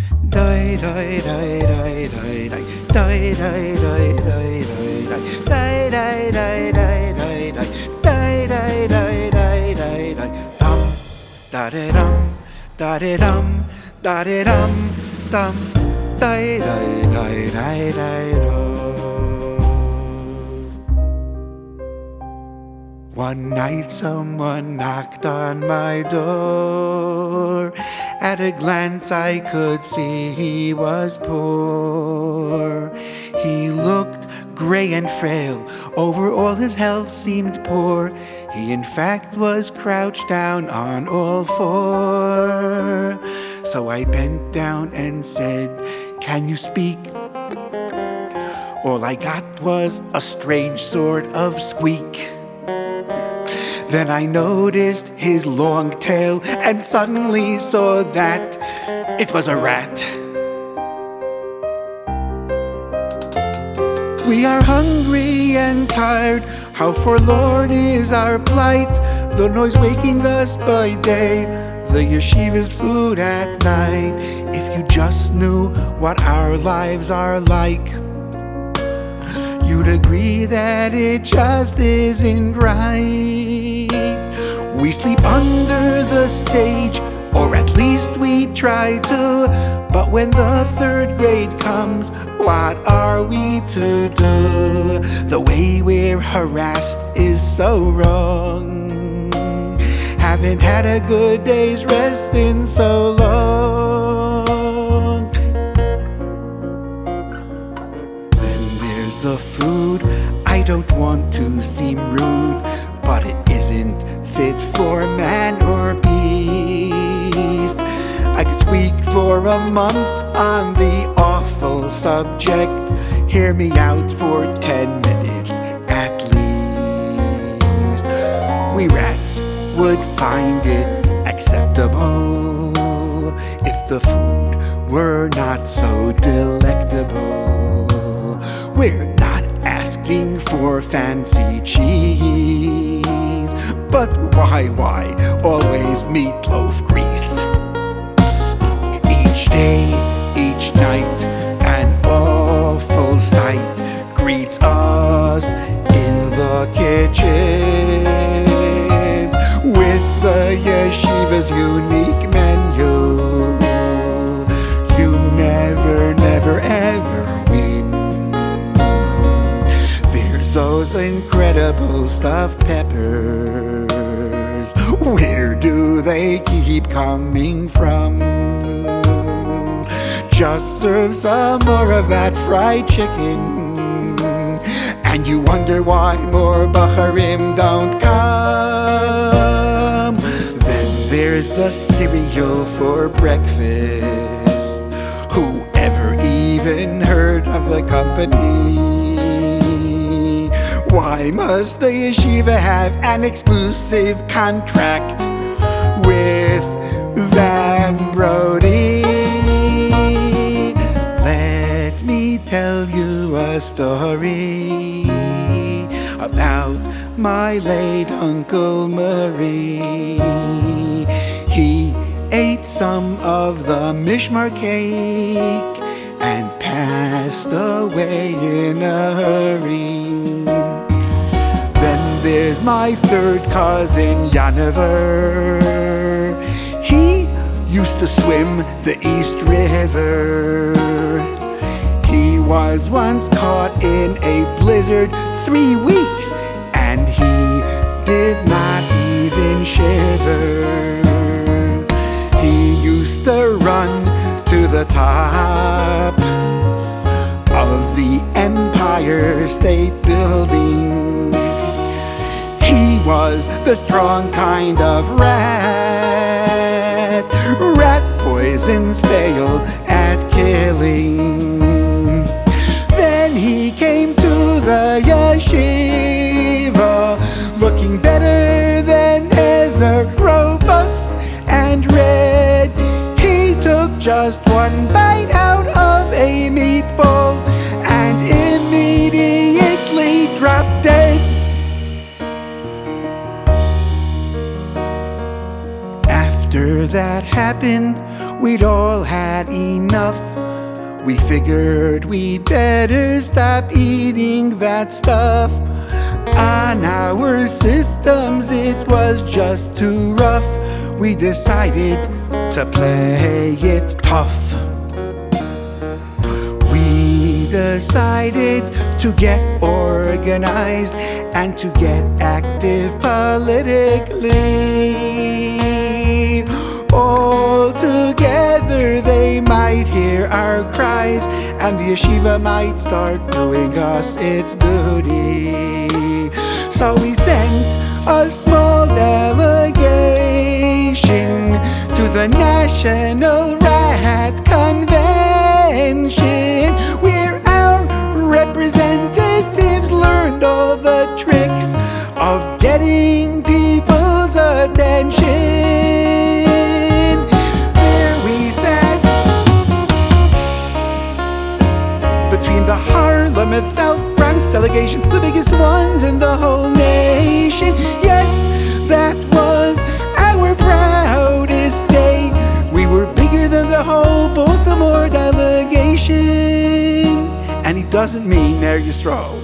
Die, die, die, die, die, die. Die, die, die, die, die, die. Die, die, die, die, die, die. Die, die, die, die, die, die. Dum, da de dum, da de dum, da de dum, dum. Die, die, die, die, die, do. One night someone knocked on my door. At a glance I could see he was poor. He looked gray and frail, overall his health seemed poor. He in fact was crouched down on all four. So I bent down and said, "Can you speak?" All I got was a strange sort of squeak. Then I noticed his long tail and suddenly saw that it was a rat. We are hungry and tired, how forlorn is our plight. The noise waking us by day, the yeshiva's food at night. If you just knew what our lives are like, you'd agree that it just isn't right. We sleep under the stage, or at least we try to. But when the third grade comes, what are we to do? The way we're harassed is so wrong. Haven't had a good day's rest in so long. Then there's the food. I don't want to seem rude, but it isn't fit for man or beast. I could speak for a month on the awful subject. Hear me out for 10 minutes at least. We rats would find it acceptable if the food were not so delectable. We're not asking for fancy cheese, but why always meatloaf grease? Each day, each night, an awful sight greets us in the kitchens with the yeshiva's unique menu. You never ever win. There's those incredible stuffed peppers. Where do they keep coming from? Just serve some more of that fried chicken, and you wonder why more bacharim don't come. Then there's the cereal for breakfast. Whoever even heard of the company? Why must the yeshiva have an exclusive contract with Van Brody? Let me tell you a story about my late Uncle Murray. He ate some of the mishmar cake and passed away in a hurry. Then there's my third cousin Yaniver. He used to swim the East River. He was once caught in a blizzard 3 weeks, and he did not even shiver. He used to run to the top of the Empire State Building. He was the strong kind of rat. Rat poisons fail at killing. Then he came to the yeshiva, looking better than ever, robust and red. He took just one bite out of a meatball and immediately dropped dead. After that happened, we'd all had enough. We figured we'd better stop eating that stuff. On our systems it was just too rough. We decided to play it tough. We decided to get organized and to get active politically. All together they might hear our cries, and the yeshiva might start doing us its duty. So we sent a small delegation to the National Rat Convention, where our representatives learned all the tricks of getting people's attention. There we sat between the Harlem and South Bronx delegations, the biggest ones in the whole nation. Yes, that was our proudest day. We were bigger than the whole Baltimore delegation. And it doesn't mean Ner Yisrael.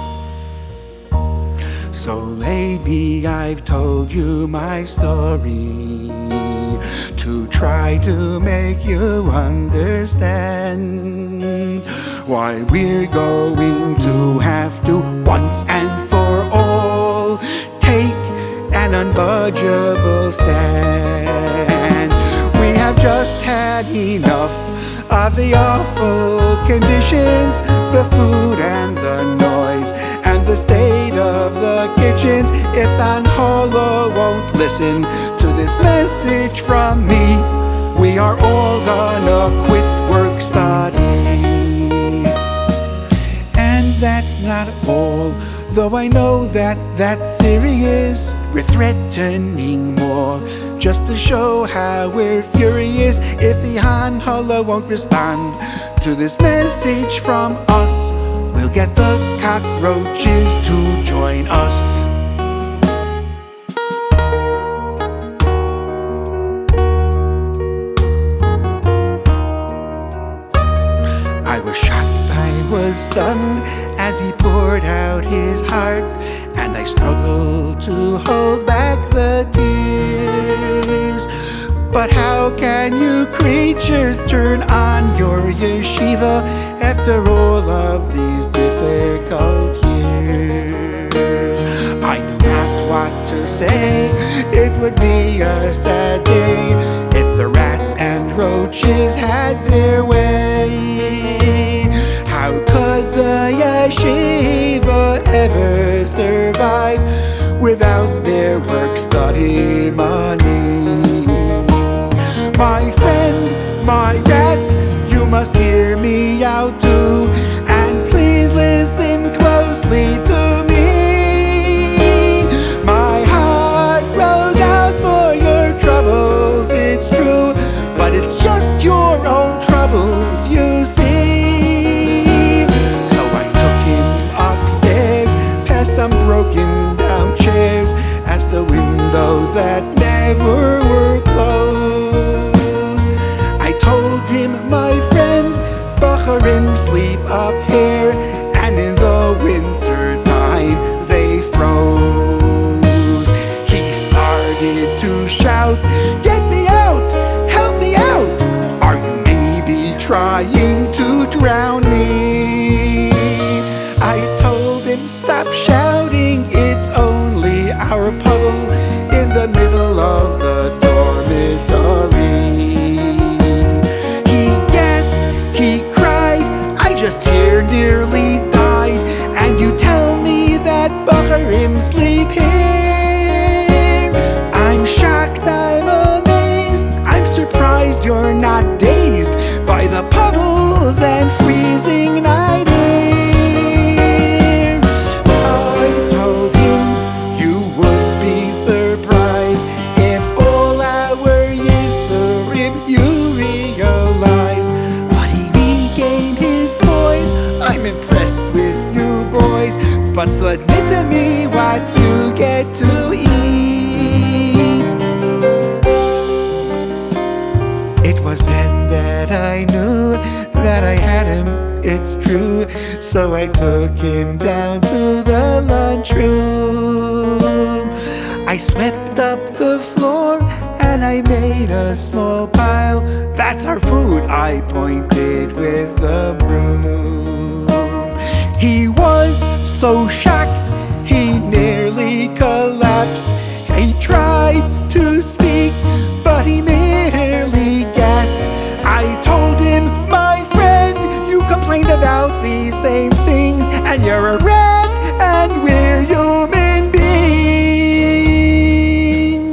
So maybe I've told you my story to try to make you understand why we're going to have to once and for all take an unbudgeable stand. We have just had enough of the awful conditions, the food and the noise, and the state of the kitchens. If Anhola won't listen to this message from me, we are all gonna quit work study. And that's not all, though I know that that's serious. We're threatening more, just to show how we're furious. If the Anhola won't respond to this message from us, we'll get the cockroaches to join us. I was shocked, I was stunned as he poured out his heart, and I struggled to hold back the tears. But how can you creatures turn on your yeshiva after all of these difficult years? I knew not what to say. It would be a sad day if the rats and roaches had their way. How could the yeshiva ever survive without their work-study money? My friend, my rat, you must hear me out too, and please listen closely to me. My heart grows out for your troubles, it's true, but it's just your own troubles, you see. So I took him upstairs, past some broken down chairs, as the windows that never were closed. I told him, my friend, Bacharim sleep up here, and in the winter time they froze. He started to shout, get me out, help me out, are you maybe trying to drown me? I told him, stop shouting, it's only our puddle in the middle of the dormitory. He gasped, he cried, I just here nearly died, and you tell me that Bacharim sleep here? I'm shocked, I'm amazed, I'm surprised you're not dazed by the puddles and freezing night air. I told him you would be surprised if all our Yisurim you realized. But he regained his poise, I'm impressed with you boys, but so admit to me what you get to eat. It was very then that I knew that I had him, it's true. So I took him down to the lunchroom. I swept up the floor and I made a small pile. That's our food, I pointed with the broom. He was so shocked, he nearly collapsed. He tried to speak, but he merely gasped. I told him, my friend, you complained about these same things, and you're a rat, and we're human beings.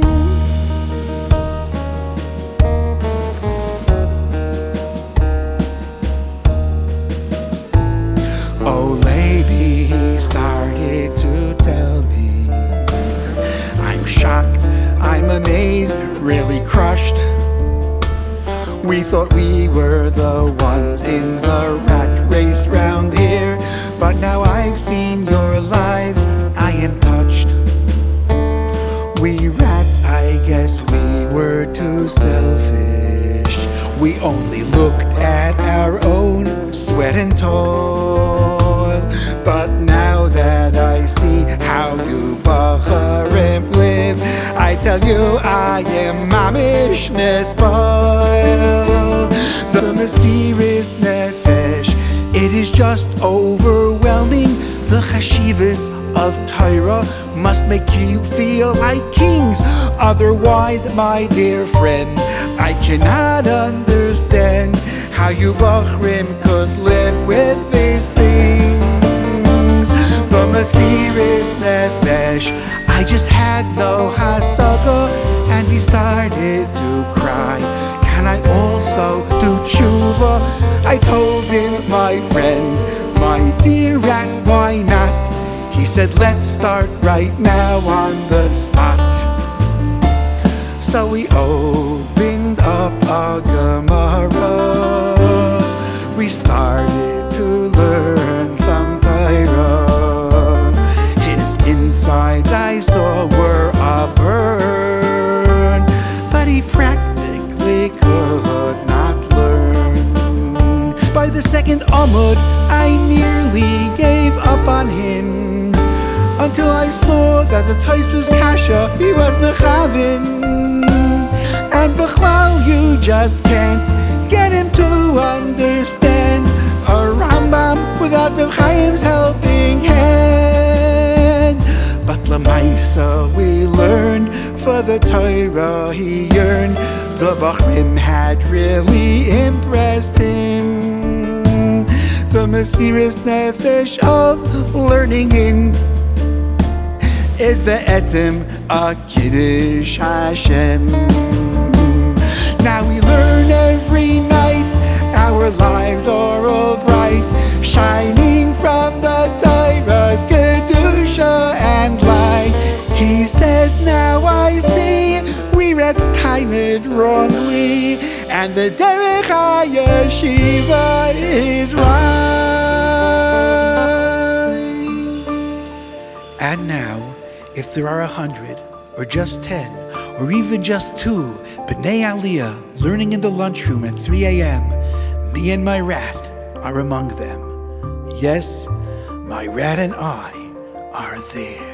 Oh, lady, he started to tell me, I'm shocked, I'm amazed, really crushed. We thought we were the ones in the rat race round here, but now I've seen your lives, I am touched. We rats, I guess we were too selfish. We only looked at our own sweat and toil. But now that I see how you Bacharim live, I tell you I am mamish nespoil. The Mesiris Nefesh, it is just overwhelming. The chashivas of Torah must make you feel like kings. Otherwise, my dear friend, I cannot understand how you Bachrim could live with these things. The Mesiris Nefesh, I just had no hasaga, and he started to cry. Can I also do tshuva? I told him, my friend, my dear rat, why not? He said, let's start right now on the spot. So we opened up a Gemara. We started to learn some Torah. His insides I saw were a burn, but he practically could not learn. By the second Amud, I nearly gave up on him, until I saw that the Tais was kasha, he was mechavin. And Bechlal, you just can't get him to understand a Rambam without Reb Chaim's helping hand. But Lamaisa we learned, for the Torah he yearned. The Bachrim had really impressed him. The Mesiris Nefesh of learning in is be'etzem a Kiddush Hashem. Now we learn every night, our lives are all bright, shining from the Torah's Kedusha and light. He says, now I see, we read timed wrongly, and the Derech HaYeshiva is right. And now, if there are 100, or just 10, or even just 2 B'nai Aliyah learning in the lunchroom at 3 a.m., me and my rat are among them. Yes, my rat and I are there.